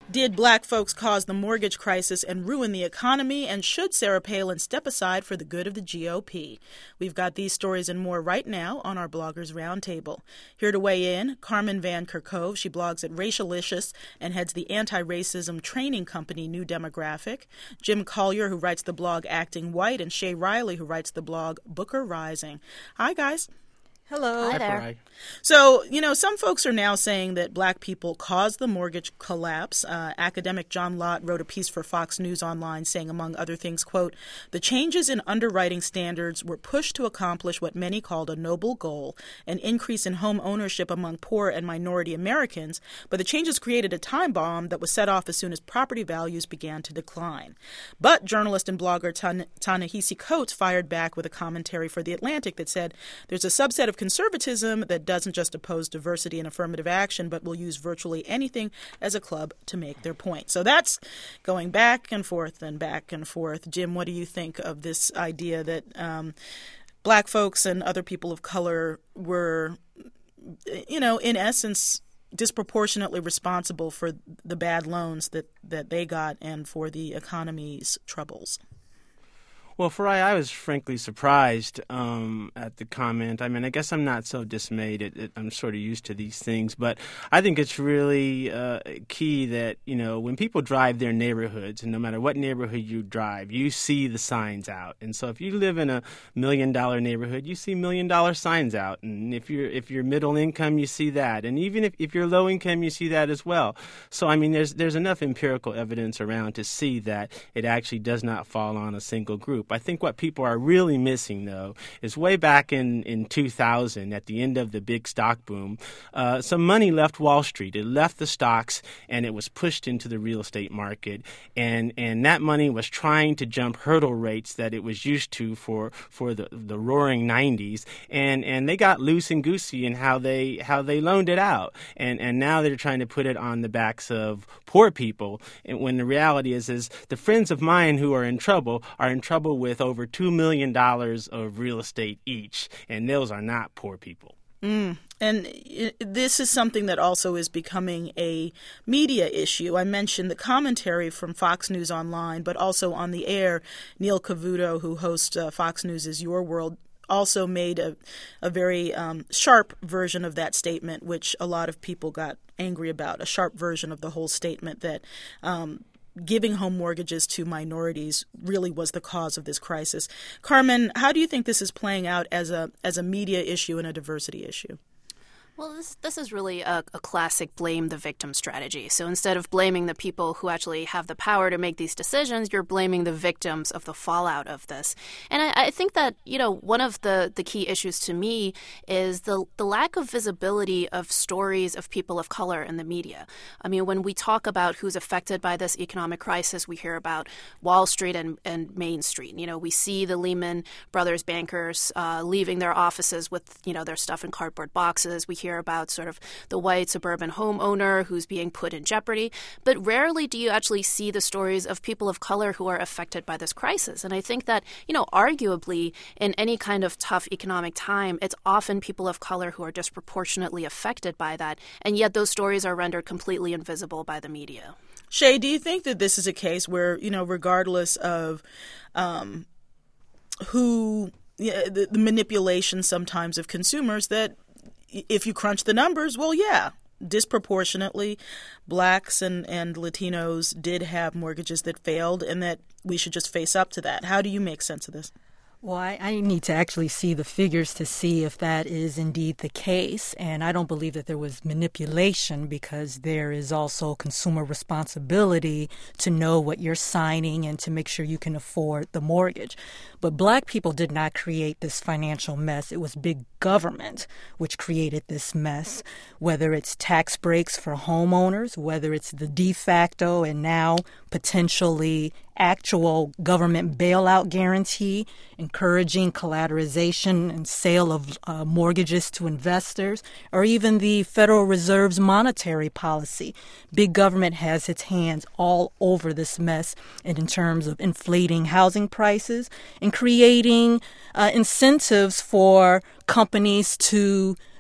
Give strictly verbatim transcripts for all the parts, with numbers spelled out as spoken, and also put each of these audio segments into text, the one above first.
Did black folks cause the mortgage crisis and ruin the economy? And should Sarah Palin step aside for the good of the G O P? We've got these stories and more right now on our Bloggers Roundtable. Here to weigh in, Carmen Van Kerkhove. She blogs at Racialicious and heads the anti-racism training company New Demographic. Jim Collier, who writes the blog Acting White, and Shay Riley, who writes the blog Booker Rising. Hi, guys. Hello. Hi there. So, you know, some folks are now saying that black people caused the mortgage collapse. Uh, academic John Lott wrote a piece for Fox News Online saying, among other things, quote, "The changes in underwriting standards were pushed to accomplish what many called a noble goal, an increase in home ownership among poor and minority Americans, but the changes created a time bomb that was set off as soon as property values began to decline." But journalist and blogger Ta-Nehisi Coates fired back with a commentary for The Atlantic that said there's a subset of conservatism that doesn't just oppose diversity and affirmative action, but will use virtually anything as a club to make their point. So that's going back and forth and back and forth. Jim, what do you think of this idea that um, black folks and other people of color were, you know, in essence, disproportionately responsible for the bad loans that, that they got and for the economy's troubles? Well, Farai, I was frankly surprised um, at the comment. I mean, I guess I'm not so dismayed. It, it, I'm sort of used to these things. But I think it's really uh, key that, you know, when people drive their neighborhoods, and no matter what neighborhood you drive, you see the signs out. And so if you live in a million-dollar neighborhood, you see million-dollar signs out. And if you're if you're middle income, you see that. And even if, if you're low income, you see that as well. So, I mean, there's there's enough empirical evidence around to see that it actually does not fall on a single group. I think what people are really missing, though, is way back in, in two thousand, at the end of the big stock boom, uh, some money left Wall Street. It left the stocks, and it was pushed into the real estate market. And and that money was trying to jump hurdle rates that it was used to for for the, the roaring nineties. And and they got loose and goosey in how they how they loaned it out. And and now they're trying to put it on the backs of poor people. And when the reality is, is the friends of mine who are in trouble are in trouble with over two million dollars of real estate each, and those are not poor people. Mm. And it, this is something that also is becoming a media issue. I mentioned the commentary from Fox News Online, but also on the air, Neil Cavuto, who hosts uh, Fox News' Your World, also made a, a very um, sharp version of that statement, which a lot of people got angry about, a sharp version of the whole statement that um, giving home mortgages to minorities really was the cause of this crisis. Carmen, how do you think this is playing out as a as a media issue and a diversity issue? Well, this this is really a, a classic blame the victim strategy. So instead of blaming the people who actually have the power to make these decisions, you're blaming the victims of the fallout of this. And I, I think that, you know, one of the, the key issues to me is the the lack of visibility of stories of people of color in the media. I mean, when we talk about who's affected by this economic crisis, we hear about Wall Street and, and Main Street. You know, we see the Lehman Brothers bankers uh, leaving their offices with, you know, their stuff in cardboard boxes. We hear about sort of the white suburban homeowner who's being put in jeopardy. But rarely do you actually see the stories of people of color who are affected by this crisis. And I think that, you know, arguably in any kind of tough economic time, it's often people of color who are disproportionately affected by that. And yet those stories are rendered completely invisible by the media. Shay, do you think that this is a case where, you know, regardless of um, who, yeah, the, the manipulation sometimes of consumers, that if you crunch the numbers, well, yeah, disproportionately, blacks and, and Latinos did have mortgages that failed, and that we should just face up to that. How do you make sense of this? Well, I, I need to actually see the figures to see if that is indeed the case. And I don't believe that there was manipulation, because there is also consumer responsibility to know what you're signing and to make sure you can afford the mortgage. But black people did not create this financial mess. It was big government which created this mess, whether it's tax breaks for homeowners, whether it's the de facto and now potentially actual government bailout guarantee, encouraging collateralization and sale of uh, mortgages to investors, or even the Federal Reserve's monetary policy. Big government has its hands all over this mess, and in terms of inflating housing prices and creating uh, incentives for companies to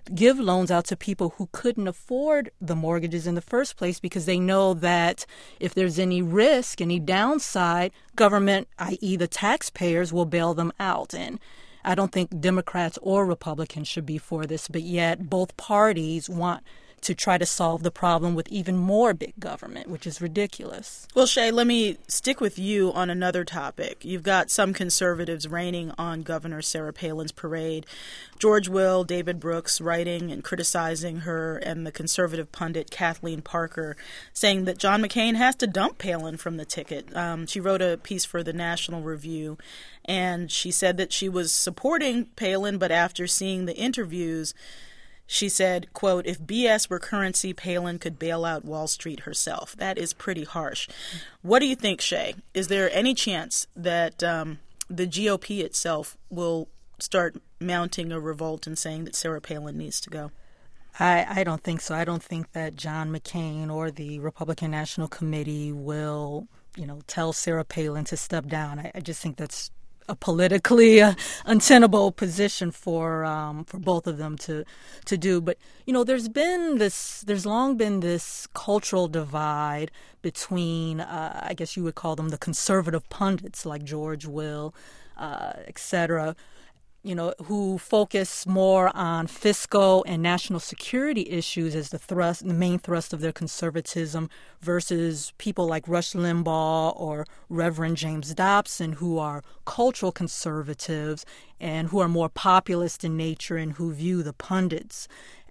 give loans out to people who couldn't afford the mortgages in the first place because they know that if there's any risk, any downside, government, that is the taxpayers, will bail them out. And I don't think Democrats or Republicans should be for this, but yet both parties want to try to solve the problem with even more big government, which is ridiculous. Well, Shay, let me stick with you on another topic. You've got some conservatives raining on Governor Sarah Palin's parade. George Will, David Brooks writing and criticizing her, and the conservative pundit Kathleen Parker saying that John McCain has to dump Palin from the ticket. Um, she wrote a piece for the National Review, and she said that she was supporting Palin, but after seeing the interviews, she said, quote, "If B S were currency, Palin could bail out Wall Street herself." That is pretty harsh. What do you think, Shay? Is there any chance that um, the G O P itself will start mounting a revolt and saying that Sarah Palin needs to go? I, I don't think so. I don't think that John McCain or the Republican National Committee will, you know, tell Sarah Palin to step down. I, I just think that's a politically uh, untenable position for um, for both of them to to do. But you know, there's been this, there's long been this cultural divide between, uh, I guess you would call them the conservative pundits like George Will, uh, et cetera, you know, who focus more on fiscal and national security issues as the thrust, the main thrust of their conservatism, versus people like Rush Limbaugh or Reverend James Dobson, who are cultural conservatives and who are more populist in nature and who view the pundits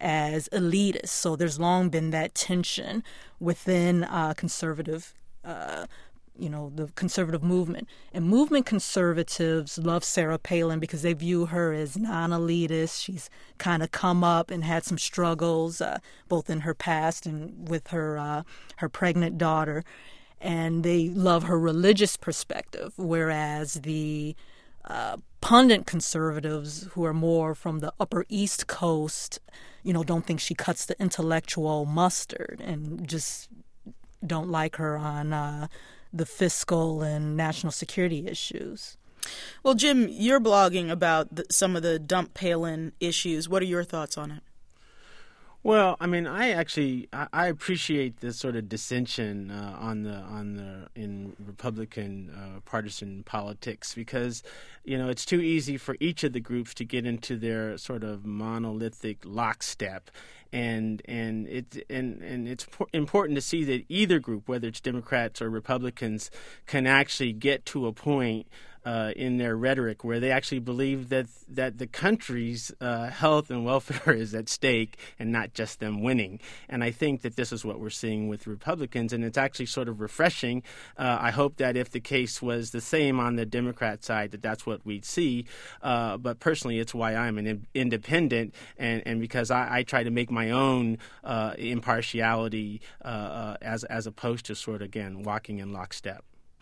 as elitists. So there's long been that tension within uh, conservative uh you know, the conservative movement. And movement conservatives love Sarah Palin because they view her as non-elitist. She's kind of come up and had some struggles, uh, both in her past and with her uh, her pregnant daughter. And they love her religious perspective, whereas the uh, pundit conservatives, who are more from the Upper East Coast, you know, don't think she cuts the intellectual mustard and just don't like her on uh, the fiscal and national security issues. Well, Jim, you're blogging about the, some of the dump Palin issues. What are your thoughts on it? Well, I mean, I actually I, I appreciate this sort of dissension uh, on the on the in Republican uh, partisan politics because, you know, it's too easy for each of the groups to get into their sort of monolithic lockstep. And and it and, and it's important to see that either group, whether it's Democrats or Republicans, can actually get to a point uh, in their rhetoric where they actually believe that that the country's uh, health and welfare is at stake and not just them winning. And I think that this is what we're seeing with Republicans, and it's actually sort of refreshing. Uh, I hope that if the case was the same on the Democrat side, that that's what we'd see. Uh, but personally, it's why I'm an in- independent, and, and because I, I try to make my own uh, impartiality uh, uh, as as opposed to sort of, again, walking in lockstep.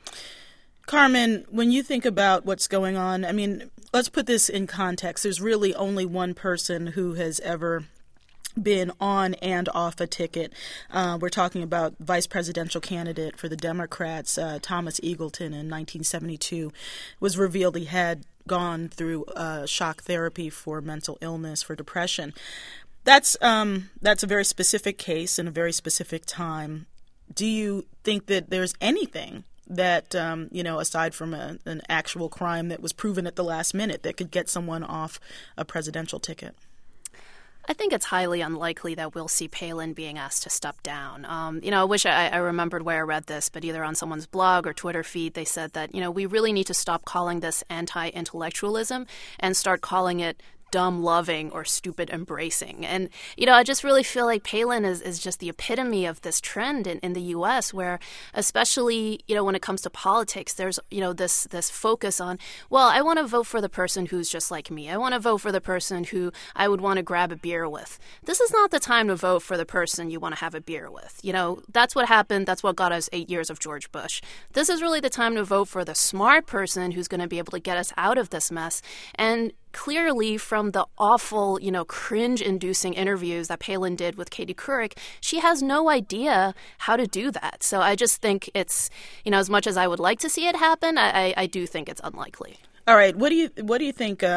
Carmen, when you think about what's going on, I mean, let's put this in context. There's really only one person who has ever been on and off a ticket. Uh, we're talking about vice presidential candidate for the Democrats, uh, Thomas Eagleton, in nineteen seventy-two. It was revealed he had gone through uh, shock therapy for mental illness, for depression. That's um, that's a very specific case in a very specific time. Do you think that there's anything that, um, you know, aside from a, an actual crime that was proven at the last minute, that could get someone off a presidential ticket? I think it's highly unlikely that we'll see Palin being asked to step down. Um, you know, I wish I, I remembered where I read this, but either on someone's blog or Twitter feed, they said that, you know, we really need to stop calling this anti-intellectualism and start calling it dumb loving or stupid embracing. And, you know, I just really feel like Palin is, is just the epitome of this trend in, in the U S where, especially, you know, when it comes to politics, there's, you know, this this focus on, well, I want to vote for the person who's just like me. I want to vote for the person who I would want to grab a beer with. This is not the time to vote for the person you want to have a beer with. You know, that's what happened. That's what got us eight years of George Bush. This is really the time to vote for the smart person who's going to be able to get us out of this mess. And clearly, from the awful, you know, cringe-inducing interviews that Palin did with Katie Couric, she has no idea how to do that. So I just think it's, you know, as much as I would like to see it happen, I, I do think it's unlikely. All right. What do you what do you think um,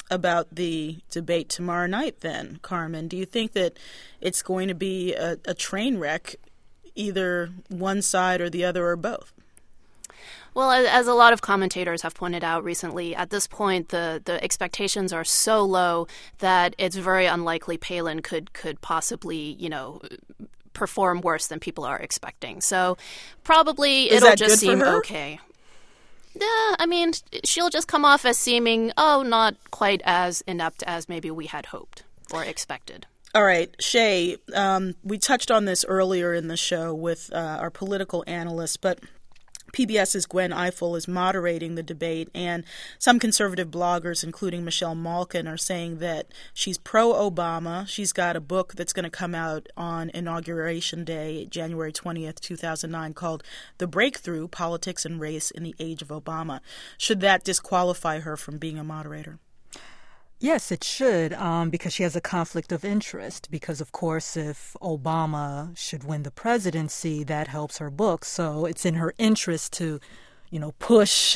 about the debate tomorrow night then, Carmen? Do you think that it's going to be a, a train wreck, either one side or the other or both? Well, as a lot of commentators have pointed out recently, at this point, the, the expectations are so low that it's very unlikely Palin could could possibly, you know, perform worse than people are expecting. So probably Is it'll that just good for seem her? okay. Yeah, I mean, she'll just come off as seeming, oh, not quite as inept as maybe we had hoped or expected. All right, Shay, um, we touched on this earlier in the show with uh, our political analyst, but PBS's Gwen Ifill is moderating the debate, and some conservative bloggers, including Michelle Malkin, are saying that she's pro-Obama. She's got a book that's going to come out on Inauguration Day, January twentieth, two thousand nine, called The Breakthrough, Politics and Race in the Age of Obama. Should that disqualify her from being a moderator? Yes, it should, um, because she has a conflict of interest. Because, of course, if Obama should win the presidency, that helps her book. So it's in her interest to, you know, push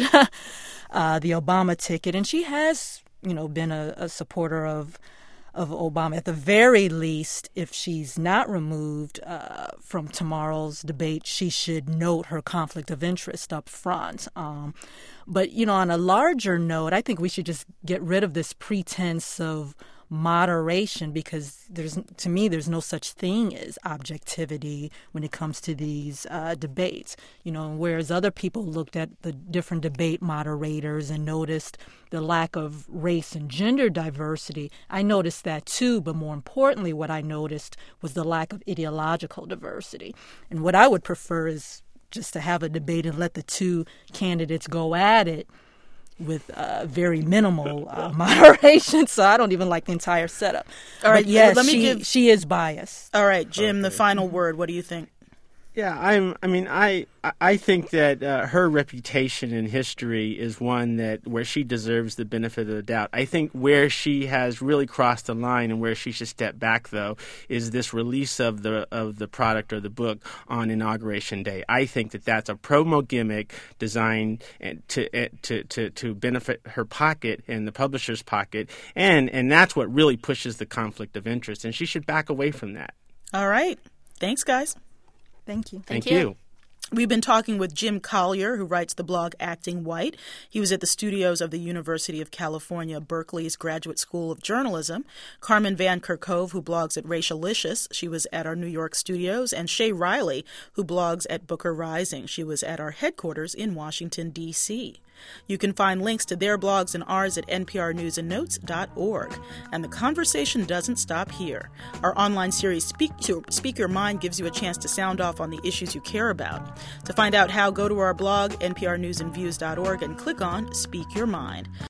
uh, the Obama ticket. And she has, you know, been a, a supporter of of Obama. At the very least, if she's not removed uh, from tomorrow's debate, she should note her conflict of interest up front. Um, but, you know, on a larger note, I think we should just get rid of this pretense of moderation, because there's, to me, there's no such thing as objectivity when it comes to these uh, debates. You know, whereas other people looked at the different debate moderators and noticed the lack of race and gender diversity, I noticed that too. But more importantly, what I noticed was the lack of ideological diversity. And what I would prefer is just to have a debate and let the two candidates go at it with uh, very minimal uh, moderation. So I don't even like the entire setup. All right, but yes, let me she, give... she is biased. All right, Jim, Okay. the final word. What do you think? Yeah, I'm. I mean, I I think that uh, her reputation in history is one that where she deserves the benefit of the doubt. I think where she has really crossed the line and where she should step back, though, is this release of the of the product or the book on Inauguration Day. I think that that's a promo gimmick designed to to to to benefit her pocket and the publisher's pocket, and and that's what really pushes the conflict of interest. And she should back away from that. All right. Thanks, guys. Thank you. Thank, Thank you. you. We've been talking with Jim Collier, who writes the blog Acting White. He was at the studios of the University of California, Berkeley's Graduate School of Journalism. Carmen Van Kerkhove, who blogs at Racialicious. She was at our New York studios. And Shay Riley, who blogs at Booker Rising. She was at our headquarters in Washington, D C You can find links to their blogs and ours at N P R news and notes dot org. And the conversation doesn't stop here. Our online series Speak, Speak Your Mind gives you a chance to sound off on the issues you care about. To find out how, go to our blog, N P R news and views dot org, and click on Speak Your Mind.